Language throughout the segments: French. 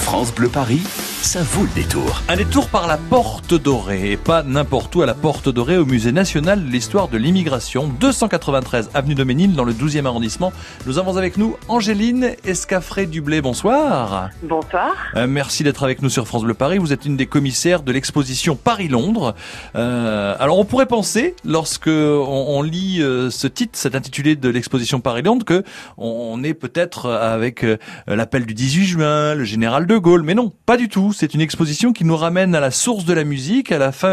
France Bleu Paris, ça vaut le détour. Un détour par la Porte Dorée, et pas n'importe où, à la Porte Dorée, au Musée National de l'Histoire de l'Immigration, 293 avenue de Ménil, dans le 12e arrondissement. Nous avons avec nous Angéline Escafré-Dublé. Bonsoir. Bonsoir. Merci d'être avec nous sur France Bleu Paris. Vous êtes une des commissaires de l'exposition Paris-Londres. Alors on pourrait penser, lorsque on lit ce titre, cet intitulé de l'exposition Paris-Londres, que on est peut-être avec l'appel du 18 juin, le général de Gaulle, mais non, pas du tout. C'est une exposition qui nous ramène à la source de la musique, à la fin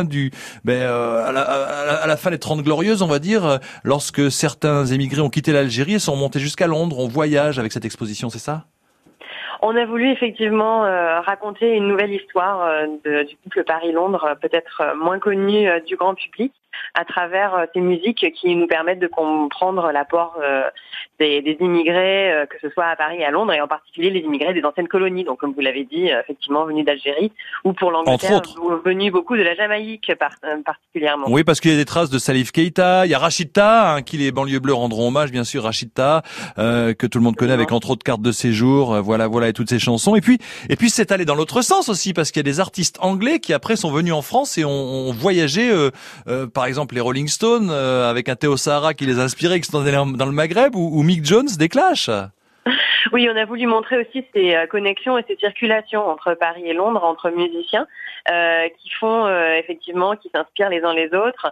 à la fin des 30 Glorieuses, on va dire, lorsque certains émigrés ont quitté l'Algérie et sont montés jusqu'à Londres. On voyage avec cette exposition, c'est ça ? On a voulu effectivement raconter une nouvelle histoire du couple Paris-Londres, peut-être moins connue du grand public, à travers ces musiques qui nous permettent de comprendre l'apport des immigrés, que ce soit à Paris et à Londres, et en particulier les immigrés des anciennes colonies, donc comme vous l'avez dit, effectivement venus d'Algérie, ou pour l'Angleterre, venus beaucoup de la Jamaïque particulièrement. Oui, parce qu'il y a des traces de Salif Keïta, il y a Rachid Taha, qui les banlieues bleues rendront hommage, bien sûr, Rachid Taha, que tout le monde connaît avec entre autres carte de séjour, voilà, et toutes ces chansons. Et puis c'est allé dans l'autre sens aussi, parce qu'il y a des artistes anglais qui après sont venus en France et ont voyagé, par exemple les Rolling Stones, avec un Théo Sahara qui les a inspirés, qui sont allés dans le Maghreb, ou Mick Jones des Clash. Oui, on a voulu montrer aussi ces connexions et ces circulations entre Paris et Londres, entre musiciens, qui font effectivement, qui s'inspirent les uns les autres.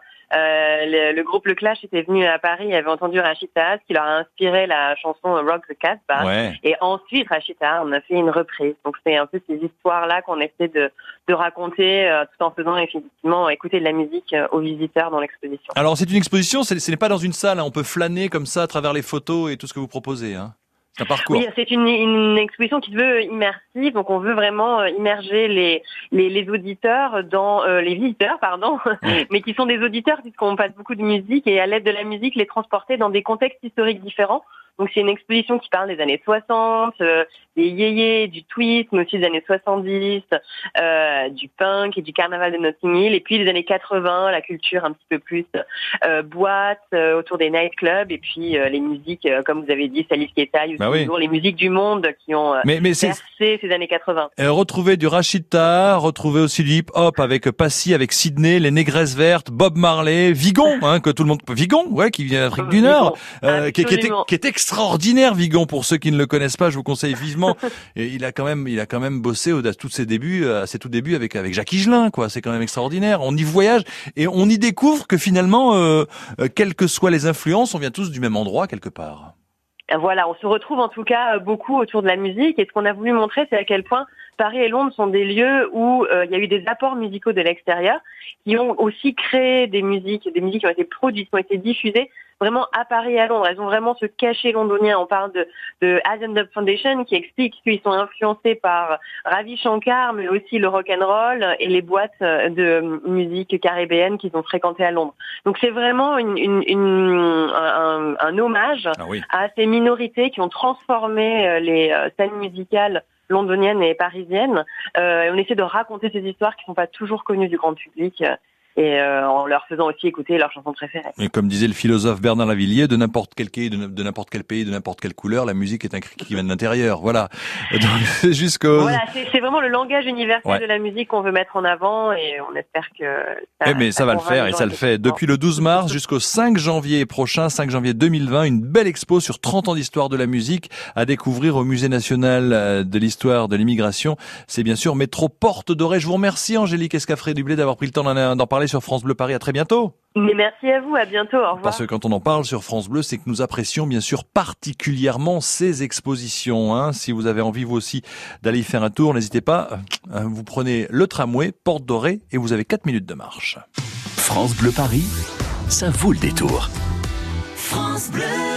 Le groupe Le Clash était venu à Paris et avait entendu Rachid Taha, qui leur a inspiré la chanson Rock the Casbah. Ouais. Et ensuite, Rachid Taha, on a fait une reprise. Donc c'est un peu ces histoires-là qu'on essaie de raconter, tout en faisant effectivement écouter de la musique aux visiteurs dans l'exposition. Alors c'est une exposition, ce n'est pas dans une salle, hein. On peut flâner comme ça à travers les photos et tout ce que vous proposez, hein. C'est un parcours. Oui, c'est une exposition qui se veut immersive, donc on veut vraiment immerger les auditeurs dans les visiteurs, mais qui sont des auditeurs puisqu'on passe beaucoup de musique et à l'aide de la musique les transporter dans des contextes historiques différents. Donc c'est une exposition qui parle des années 60, des yéyés, du twist, mais aussi des années 70, du punk et du carnaval de Notting Hill, et puis des années 80, la culture un petit peu plus boîte, autour des nightclubs, et puis les musiques, comme vous avez dit, Salif Keïta, les musiques du monde qui ont percé ces années 80. Retrouver du Rachid Taha, retrouver aussi du hip-hop avec Passy, avec Sydney, les Négresses Vertes, Bob Marley, Vigon, que tout le monde... Vigon, qui vient d'Afrique du Nord, qui est extraordinaire, Vigon, pour ceux qui ne le connaissent pas, je vous conseille vivement. Et il a quand même bossé à tous ses débuts, à ses tout débuts avec Jacques Higelin, quoi. C'est quand même extraordinaire. On y voyage et on y découvre que finalement, quelles que soient les influences, on vient tous du même endroit quelque part. Voilà, on se retrouve en tout cas beaucoup autour de la musique, et ce qu'on a voulu montrer, c'est à quel point Paris et Londres sont des lieux où il y a eu des apports musicaux de l'extérieur qui ont aussi créé des musiques qui ont été produites, qui ont été diffusées vraiment à Paris et à Londres. Elles ont vraiment ce cachet londonien. On parle de Asian Dub Foundation qui explique qu'ils sont influencés par Ravi Shankar, mais aussi le rock and roll et les boîtes de musique caribéenne qu'ils ont fréquentées à Londres. Donc c'est vraiment un hommage à ces minorités qui ont transformé les scènes musicales londoniennes et parisiennes. On essaie de raconter ces histoires qui ne sont pas toujours connues du grand public. Et en leur faisant aussi écouter leurs chansons préférées. Et comme disait le philosophe Bernard Lavilliers, de n'importe quel pays, de n'importe quel pays, de n'importe quelle couleur, la musique est un cri qui vient de l'intérieur. Voilà. Voilà, c'est vraiment le langage universel de la musique qu'on veut mettre en avant, et on espère que ça va le faire, et ça le fait. Depuis le 12 mars jusqu'au 5 janvier prochain, 5 janvier 2020, une belle expo sur 30 ans d'histoire de la musique à découvrir au Musée national de l'histoire de l'immigration. C'est bien sûr Métro Porte Dorée. Je vous remercie, Angélique Escafré-Dublé, d'avoir pris le temps d'en parler sur France Bleu Paris. À très bientôt. Mais merci à vous, à bientôt, au revoir. Parce que quand on en parle sur France Bleu, c'est que nous apprécions bien sûr particulièrement ces expositions. Si vous avez envie vous aussi d'aller y faire un tour, n'hésitez pas. Vous prenez le tramway, Porte Dorée, et vous avez 4 minutes de marche. France Bleu Paris, ça vaut le détour. France Bleu.